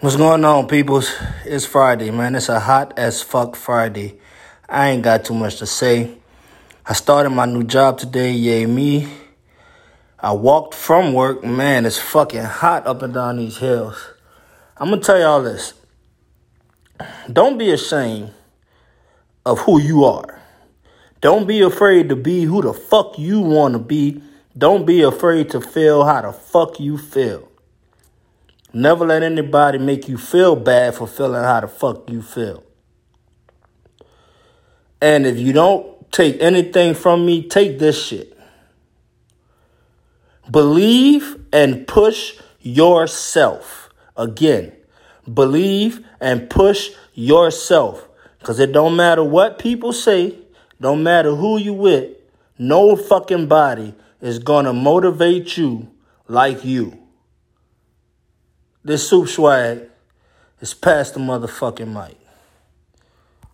What's going on, peoples? It's Friday, man. It's a hot as fuck Friday. I ain't got too much to say. I started my new job today, yay me. I walked from work. Man, it's fucking hot up and down these hills. I'm gonna tell y'all this. Don't be ashamed of who you are. Don't be afraid to be who the fuck you want to be. Don't be afraid to feel how the fuck you feel. Never let anybody make you feel bad for feeling how the fuck you feel. And if you don't take anything from me, take this shit. Believe and push yourself. Again, believe and push yourself. Because it don't matter what people say, don't matter who you with, no fucking body is going to motivate you like you. This Soup Swag is past the motherfucking mic.